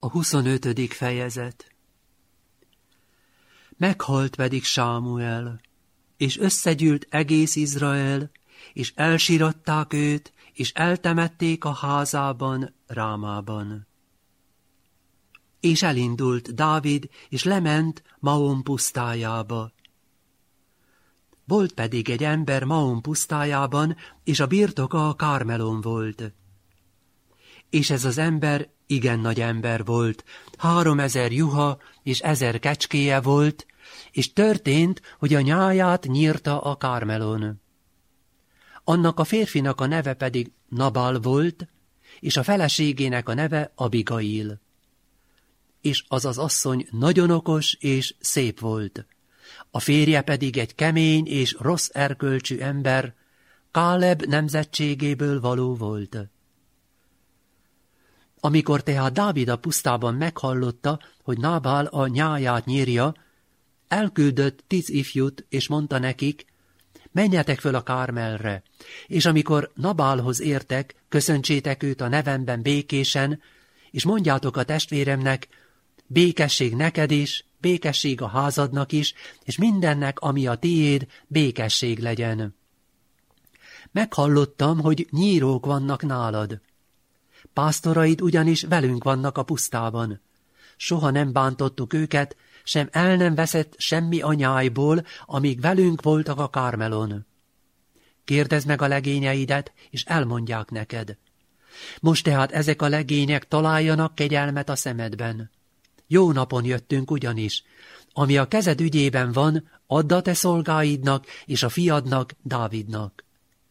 A 25. fejezet. Meghalt pedig Sámuel, és összegyűlt egész Izrael, és elsíratták őt, és eltemették a házában, Rámában. És elindult Dávid, és lement Maon pusztájába. Volt pedig egy ember Maon pusztájában, és a birtoka a Kármelon volt. És ez az ember igen nagy ember volt, 3000 juha és 1000 kecskéje volt, és történt, hogy a nyáját nyírta a Kármelon. Annak a férfinak a neve pedig Nabal volt, és a feleségének a neve Abigail. És az az asszony nagyon okos és szép volt. A férje pedig egy kemény és rossz erkölcsű ember, Káleb nemzetségéből való volt. Amikor tehát Dávid a pusztában meghallotta, hogy Nábál a nyáját nyírja, elküldött 10 ifjút, és mondta nekik, menjetek föl a Kármelre, és amikor Nabálhoz értek, köszöntsétek őt a nevemben békésen, és mondjátok a testvéremnek, békesség neked is, békesség a házadnak is, és mindennek, ami a tiéd, békesség legyen. Meghallottam, hogy nyírók vannak nálad. Pásztoraid ugyanis velünk vannak a pusztában. Soha nem bántottuk őket, sem el nem veszett semmi a nyájból, amíg velünk voltak a Kármelon. Kérdezd meg a legényeidet, és elmondják neked. Most tehát ezek a legények találjanak kegyelmet a szemedben. Jó napon jöttünk ugyanis. Ami a kezed ügyében van, add a te szolgáidnak és a fiadnak, Dávidnak.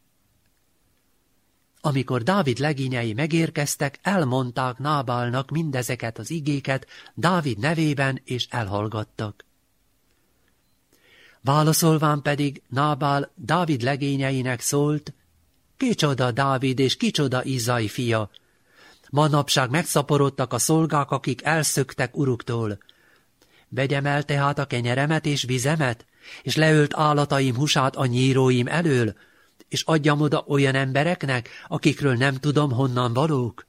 Amikor Dávid legényei megérkeztek, elmondták Nábálnak mindezeket az igéket Dávid nevében, és elhallgattak. Válaszolván pedig Nábál Dávid legényeinek szólt, kicsoda Dávid és kicsoda Izai fia. Manapság megszaporodtak a szolgák, akik elszöktek uruktól. Vegyem el tehát a kenyeremet és vizemet, és leölt állataim húsát a nyíróim elől, és adjam oda olyan embereknek, akikről nem tudom, honnan valók?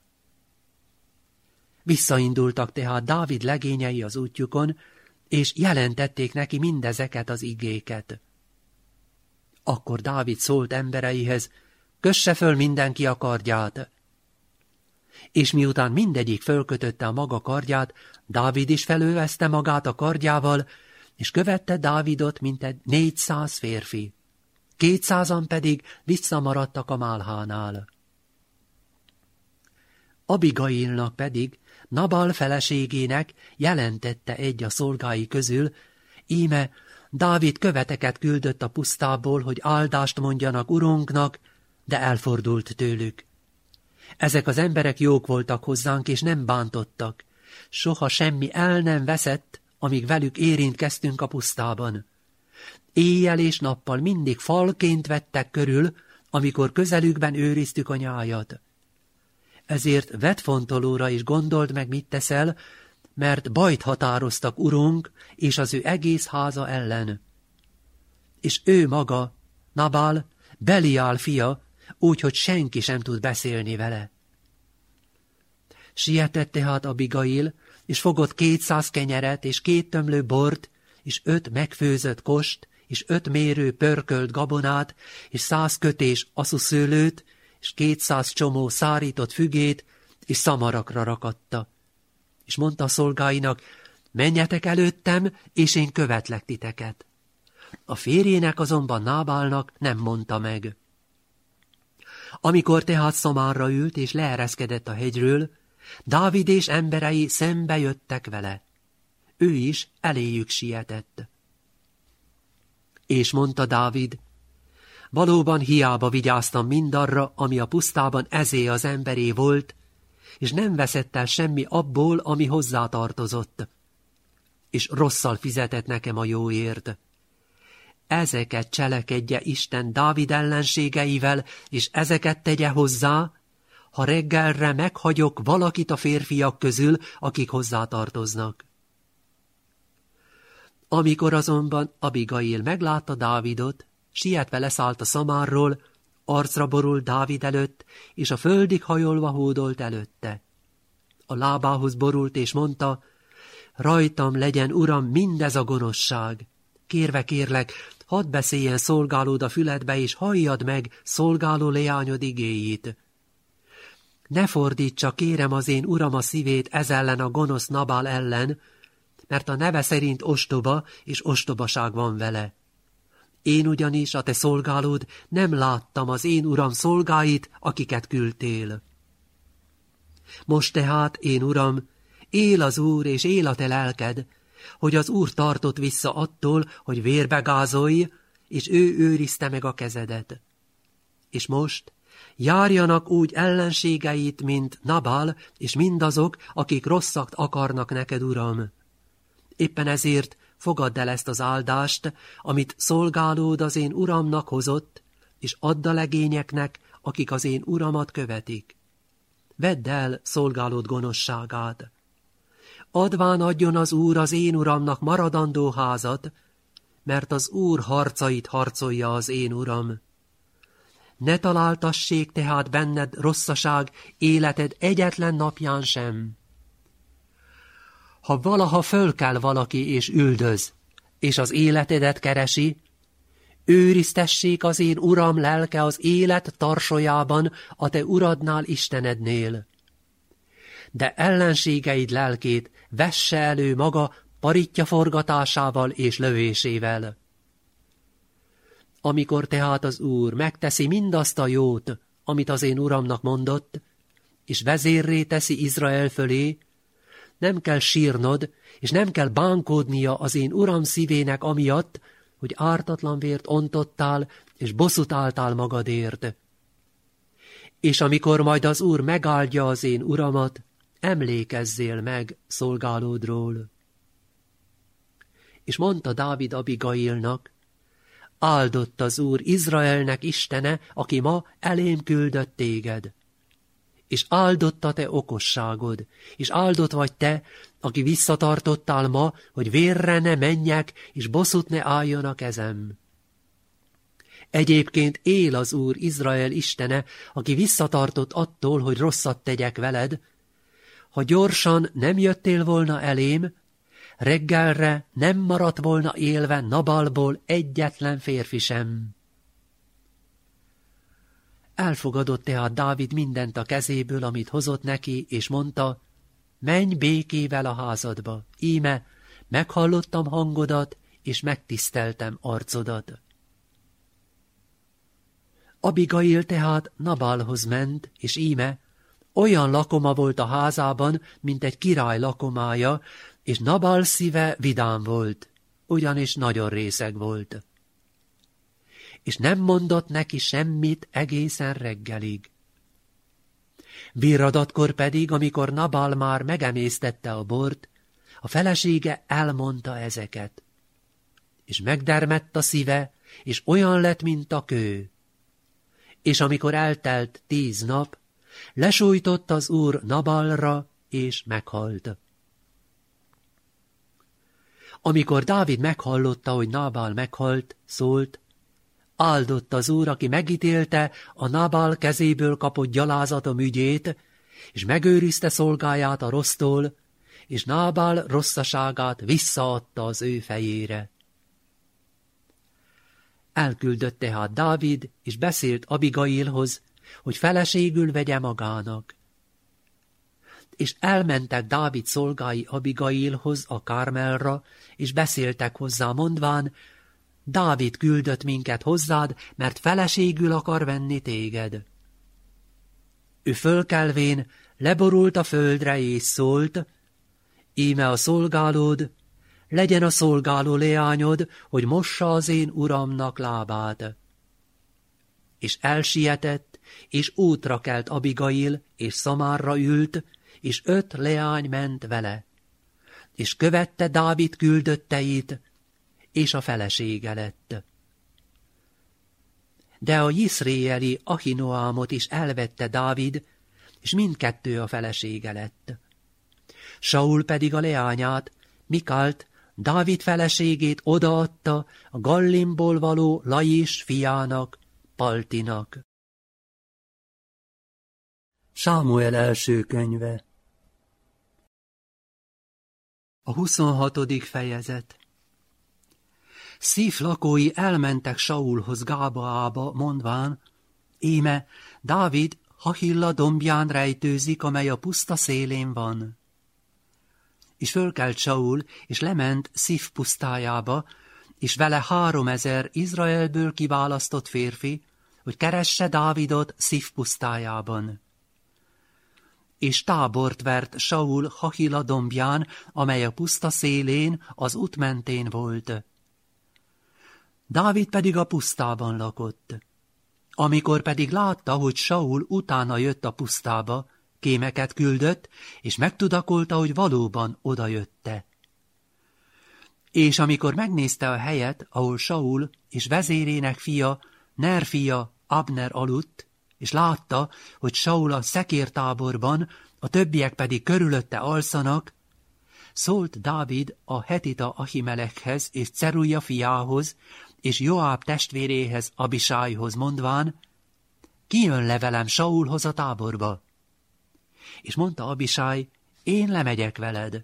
Visszaindultak tehát Dávid legényei az útjukon, és jelentették neki mindezeket az igéket. Akkor Dávid szólt embereihez, kösse föl mindenki a kardját. És miután mindegyik fölkötötte a maga kardját, Dávid is felölvezte magát a kardjával, és követte Dávidot mintegy 400 férfi. 200-an pedig visszamaradtak a málhánál. Abigailnak pedig, Nabal feleségének jelentette egy a szolgái közül, íme Dávid követeket küldött a pusztából, hogy áldást mondjanak urunknak, de elfordult tőlük. Ezek az emberek jók voltak hozzánk, és nem bántottak. Soha semmi el nem veszett, amíg velük érintkeztünk a pusztában. Éjjel és nappal mindig falként vettek körül, amikor közelükben őriztük a nyájat. Ezért vedd fontolóra és gondold meg, mit teszel, mert bajt határoztak urunk és az ő egész háza ellen. És ő maga, Nabál, Beliál fia, úgyhogy senki sem tud beszélni vele. Sietett tehát Abigail, és fogott 200 kenyeret, és 2 tömlő bort, és 5 megfőzött kost, és 5 mérő pörkölt gabonát, és 100 kötés aszuszőlőt, és 200 csomó szárított fügét, és szamarakra rakatta. És mondta a szolgáinak, menjetek előttem, és én követlek titeket. A férjének azonban Nábálnak nem mondta meg. Amikor tehát szamárra ült, és leereszkedett a hegyről, Dávid és emberei szembe jöttek vele. Ő is eléjük sietett. És mondta Dávid, valóban hiába vigyáztam mindarra, ami a pusztában ezé az emberé volt, és nem veszett el semmi abból, ami hozzátartozott, és rosszal fizetett nekem a jóért. Ezeket cselekedje Isten Dávid ellenségeivel, és ezeket tegye hozzá, ha reggelre meghagyok valakit a férfiak közül, akik hozzátartoznak. Amikor azonban Abigail meglátta Dávidot, sietve leszállt a szamárról, arcra borult Dávid előtt, és a földig hajolva hódolt előtte. a lábához borult, és mondta, rajtam legyen, uram, mindez a gonoszság. Kérve kérlek, hadd beszéljen szolgálód a füledbe, és halljad meg szolgáló leányod igéjét. Ne fordítsa, kérem, az én uram a szívét ez ellen a gonosz Nabál ellen, mert a neve szerint ostoba és ostobaság van vele. Én ugyanis, a te szolgálód, nem láttam az én uram szolgáit, akiket küldtél. Most tehát, én uram, él az Úr, és él a te lelked, hogy az Úr tartott vissza attól, hogy vérbe gázolj, és ő őrizte meg a kezedet. És most járjanak úgy ellenségeit, mint Nabál, és mindazok, akik rosszat akarnak neked, uram. Éppen ezért fogadd el ezt az áldást, amit szolgálód az én uramnak hozott, és add a legényeknek, akik az én uramat követik. Vedd el szolgálód gonoszságát. Adván adjon az Úr az én uramnak maradandó házat, mert az Úr harcait harcolja az én uram. Ne találtassék tehát benned rosszaság életed egyetlen napján sem. Ha valaha fölkel valaki és üldöz, és az életedet keresi, őriztessék az én uram lelke az élet tarsolyában a te uradnál, Istenednél. De ellenségeid lelkét vesse elő maga paritja forgatásával és lövésével. Amikor tehát az Úr megteszi mindazt a jót, amit az én uramnak mondott, és vezérré teszi Izrael fölé, nem kell sírnod, és nem kell bánkódnia az én uram szívének amiatt, hogy ártatlan vért ontottál, és bosszút álltál magadért. És amikor majd az Úr megáldja az én uramat, emlékezzél meg szolgálódról. És mondta Dávid Abigailnak, áldott az Úr Izraelnek Istene, aki ma elém küldött téged. És áldott a te okosságod, és áldott vagy te, aki visszatartottál ma, hogy vérre ne menjek, és bosszút ne álljon a kezem. Egyébként él az Úr Izrael Istene, aki visszatartott attól, hogy rosszat tegyek veled. Ha gyorsan nem jöttél volna elém, reggelre nem maradt volna élve Nabalból egyetlen férfi sem. Elfogadott tehát Dávid mindent a kezéből, amit hozott neki, és mondta, menj békével a házadba, íme, meghallottam hangodat, és megtiszteltem arcodat. Abigail tehát Nabalhoz ment, és íme, olyan lakoma volt a házában, mint egy király lakomája, és Nabal szíve vidám volt, ugyanis nagyon részeg volt. És nem mondott neki semmit egészen reggelig. Virradatkor pedig, amikor Nabal már megemésztette a bort, a felesége elmondta ezeket. És megdermedt a szíve, és olyan lett, mint a kő. És amikor eltelt 10 nap, lesújtott az Úr Nabalra, és meghalt. Amikor Dávid meghallotta, hogy Nábál meghalt, szólt, áldott az Úr, aki megítélte a Nábál kezéből kapott gyalázatom ügyét, és megőrizte szolgáját a rossztól, és Nábál rosszaságát visszaadta az ő fejére. Elküldött tehát Dávid, és beszélt Abigailhoz, hogy feleségül vegye magának. És elmentek Dávid szolgái Abigailhoz a Kármelra, és beszéltek hozzá mondván, Dávid küldött minket hozzád, mert feleségül akar venni téged. Ő fölkelvén leborult a földre, és szólt, íme a szolgálód, legyen a szolgáló leányod, hogy mossa az én uramnak lábát. És elsietett, és útra kelt Abigail, és szamárra ült, és 5 leány ment vele, és követte Dávid küldötteit, és a felesége lett. De a jiszréeli Ahinoámot is elvette Dávid, és mindkettő a felesége lett. Saul pedig a leányát, Mikalt, Dávid feleségét odaadta a Gallimból való Laish fiának, Paltinak. Sámuel első könyve. A 26. fejezet. Szíf lakói elmentek Saulhoz Gábaába, mondván, íme, Dávid Hahilla dombján rejtőzik, amely a puszta szélén van. És fölkelt Saul, és lement Szíf pusztájába, és vele 3000 Izraelből kiválasztott férfi, hogy keresse Dávidot Szíf pusztájában. És tábort vert Saul Hahila dombján, amely a puszta szélén, az út mentén volt. Dávid pedig a pusztában lakott. Amikor pedig látta, hogy Saul utána jött a pusztába, kémeket küldött, és megtudakolta, hogy valóban odajötte. És amikor megnézte a helyet, ahol Saul és vezérének fia, Ner fia, Abner aludt, és látta, hogy Saul a szekértáborban, a többiek pedig körülötte alszanak, szólt Dávid a hetita Ahimelekhez és Cerúja fiához, és Joáb testvéréhez, Abisájhoz mondván, ki jön le velem Saulhoz a táborba? És mondta Abisáj, én lemegyek veled.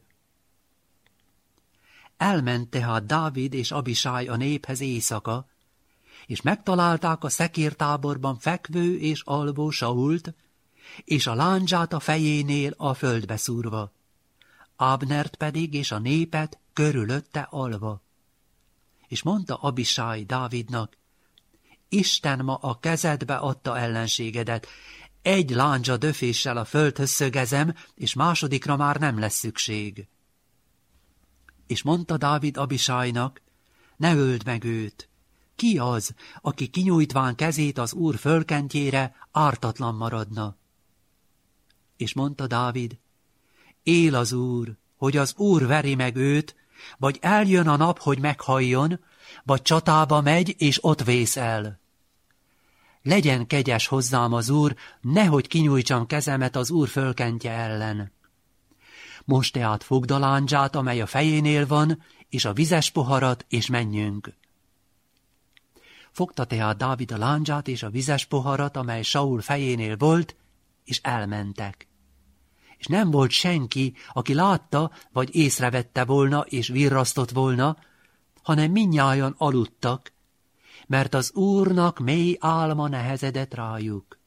Elment tehát Dávid és Abisáj a néphez éjszaka, és megtalálták a szekértáborban fekvő és alvó Sault, és a lándzsát a fejénél a földbe szúrva, Abnert pedig és a népet körülötte alva. És mondta Abisáj Dávidnak, Isten ma a kezedbe adta ellenségedet, egy lándzsa döféssel a földhöz szögezem, és másodikra már nem lesz szükség. És mondta Dávid Abisájnak, ne öld meg őt, ki az, aki kinyújtván kezét az Úr fölkentjére, ártatlan maradna? És mondta Dávid, él az Úr, hogy az Úr veri meg őt, vagy eljön a nap, hogy meghalljon, vagy csatába megy, és ott vész el. Legyen kegyes hozzám az Úr, nehogy kinyújtsam kezemet az Úr fölkentje ellen. Most tehát fogd a lándzsát, amely a fejénél van, és a vizes poharat, és menjünk. Fogta tehát Dávid a lándzsát és a vizes poharat, amely Saul fejénél volt, és elmentek. És nem volt senki, aki látta, vagy észrevette volna, és virrasztott volna, hanem mindnyájan aludtak, mert az Úrnak mély álma nehezedett rájuk.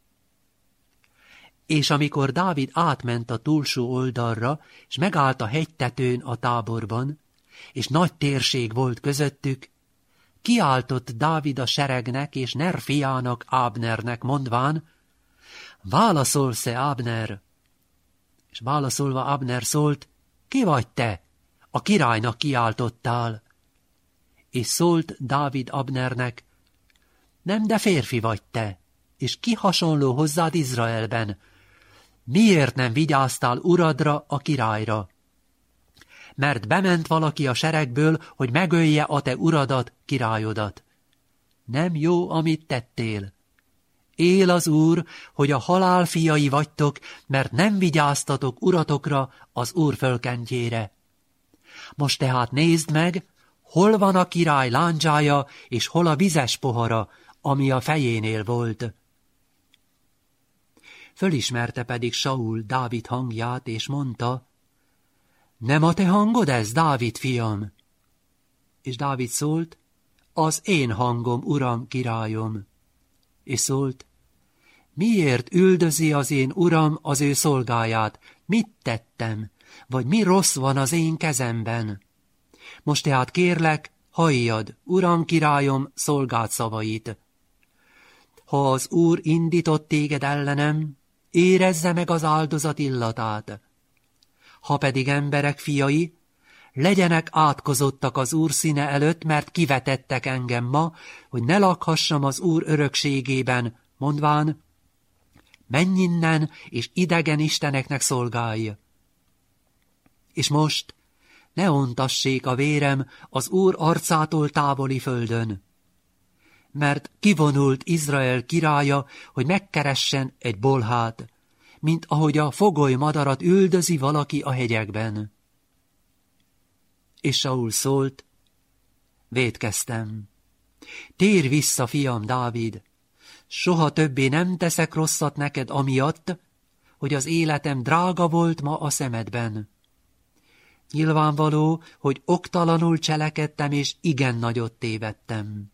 És amikor Dávid átment a túlsó oldalra, és megállt a hegytetőn a táborban, és nagy térség volt közöttük, kiáltott Dávid a seregnek és Ner fiának, Abnernek, mondván, válaszolsz-e, Abner? És válaszolva Abner szólt, ki vagy te? A királynak kiáltottál. És szólt Dávid Abnernek, nem, de férfi vagy te, és ki hasonló hozzád Izraelben? Miért nem vigyáztál uradra, a királyra? Mert bement valaki a seregből, hogy megölje a te uradat, királyodat. Nem jó, amit tettél. Él az Úr, hogy a halál fiai vagytok, mert nem vigyáztatok uratokra, az Úr fölkentjére. Most tehát nézd meg, hol van a király lándzsája, és hol a vizes pohara, ami a fejénél volt. Fölismerte pedig Saul Dávid hangját, és mondta, nem a te hangod ez, Dávid fiam? És Dávid szólt, az én hangom, uram, királyom. És szólt, miért üldözi az én uram az ő szolgáját? Mit tettem? Vagy mi rossz van az én kezemben? Most tehát kérlek, halljad, uram, királyom, szolgád szavait. Ha az Úr indított téged ellenem, érezze meg az áldozat illatát. Ha pedig emberek fiai, legyenek átkozottak az Úr színe előtt, mert kivetettek engem ma, hogy ne lakhassam az Úr örökségében, mondván, menj innen, és idegen isteneknek szolgálj. És most ne ontassék a vérem az Úr arcától távoli földön, mert kivonult Izrael királya, hogy megkeressen egy bolhát, mint ahogy a fogoly madarat üldözi valaki a hegyekben. És Saul szólt, vétkeztem. Térj vissza, fiam Dávid, soha többé nem teszek rosszat neked amiatt, hogy az életem drága volt ma a szemedben. Nyilvánvaló, hogy oktalanul cselekedtem, és igen nagyot tévedtem.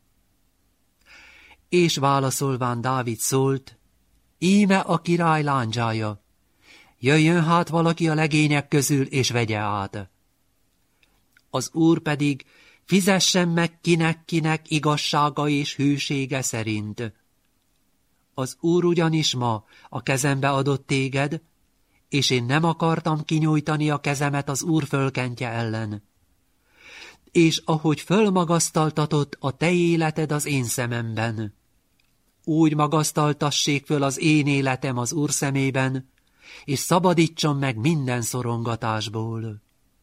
És válaszolván Dávid szólt, íme a király lándzsája, jöjjön hát valaki a legények közül, és vegye át. Az Úr pedig fizessen meg kinek igazsága és hűsége szerint. Az Úr ugyanis ma a kezembe adott téged, és én nem akartam kinyújtani a kezemet az Úr fölkentje ellen. És ahogy fölmagasztaltatott a te életed az én szememben, úgy magasztaltassék föl az én életem az Úr szemében, és szabadítson meg minden szorongatásból.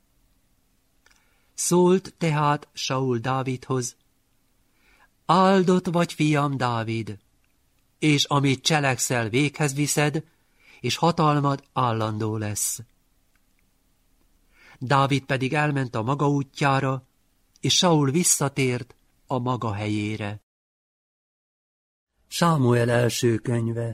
Szólt tehát Saul Dávidhoz, áldott vagy, fiam Dávid, és amit cselekszel, véghez viszed, és hatalmad állandó lesz. Dávid pedig elment a maga útjára, és Saul visszatért a maga helyére. Sámuel első könyve.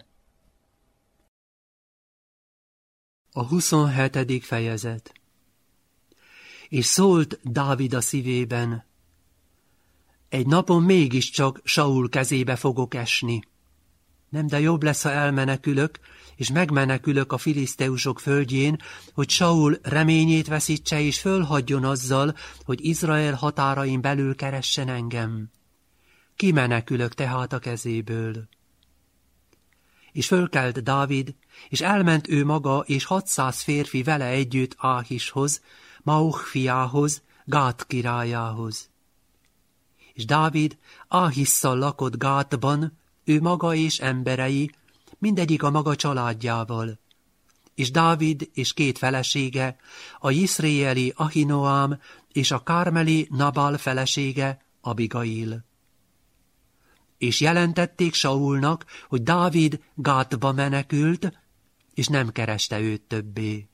A 27. fejezet. És szólt Dávid a szívében, egy napon mégiscsak Saul kezébe fogok esni. Nem, de jobb lesz, ha elmenekülök, és megmenekülök a filiszteusok földjén, hogy Saul reményét veszítse, és fölhagyjon azzal, hogy Izrael határain belül keressen engem. Kimenekülök tehát a kezéből. És fölkelt Dávid, és elment ő maga, és 600 férfi vele együtt Áhishoz, Mauch fiához, Gát királyához. És Dávid Áhisszal lakott Gátban, ő maga és emberei, mindegyik a maga családjával. És Dávid és 2 felesége, a jiszréeli Ahinoám és a kármeli Nabal felesége, Abigail. És jelentették Saulnak, hogy Dávid Gátba menekült, és nem kereste őt többé.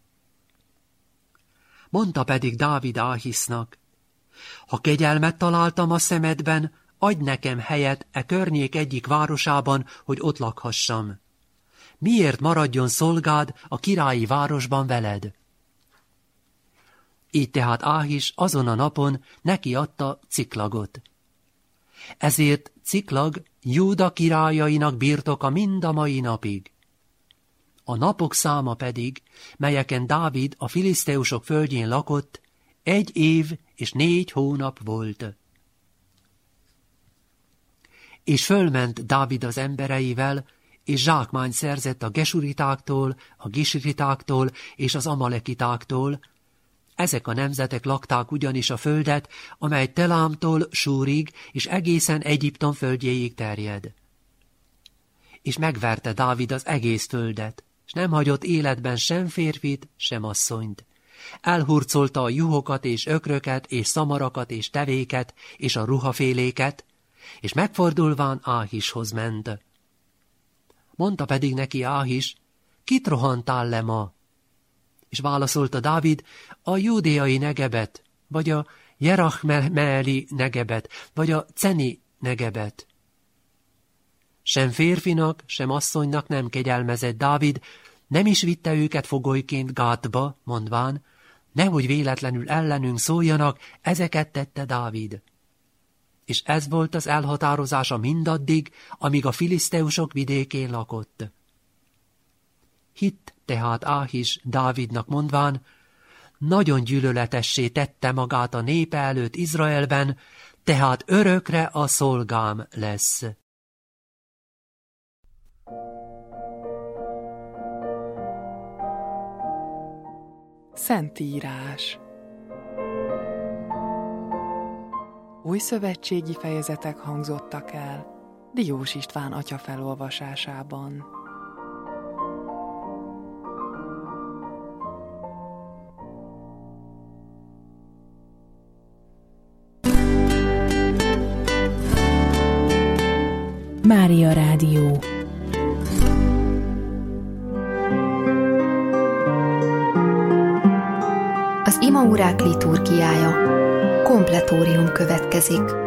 Mondta pedig Dávid Áhisznak, ha kegyelmet találtam a szemedben, adj nekem helyet e környék egyik városában, hogy ott lakhassam. Miért maradjon szolgád a királyi városban veled? Így tehát Áhis azon a napon neki adta Ciklagot. Ezért Ciklag Júda királyainak birtoka mind a mai napig. A napok száma pedig, melyeken Dávid a filiszteusok földjén lakott, 1 év és 4 hónap volt. És fölment Dávid az embereivel, és zsákmányt szerzett a gesuritáktól, a gisritáktól és az amalekitáktól. Ezek a nemzetek lakták ugyanis a földet, amely Telámtól Súrig és egészen Egyiptom földjéig terjed. És megverte Dávid az egész földet, és nem hagyott életben sem férfit, sem asszonyt. Elhurcolta a juhokat és ökröket és szamarakat és tevéket és a ruhaféléket, és megfordulván Áhishoz ment. Mondta pedig neki Áhis, kit rohantál le ma? És válaszolta Dávid, a júdeai Negebet, vagy a Jerachmeeli Negebet, vagy a Ceni Negebet. Sem férfinak, sem asszonynak nem kegyelmezett Dávid, nem is vitte őket fogolyként Gátba, mondván, nehogy véletlenül ellenünk szóljanak, ezeket tette Dávid. És ez volt az elhatározása mindaddig, amíg a filiszteusok vidékén lakott. Hitt tehát Áhis Dávidnak mondván, nagyon gyűlöletessé tette magát a népe előtt Izraelben, tehát örökre a szolgám lesz. Szentírás. Új szövetségi fejezetek hangzottak el Diós István atya felolvasásában. Mária Rádió. Az imaórák liturgiája. Kompletórium következik.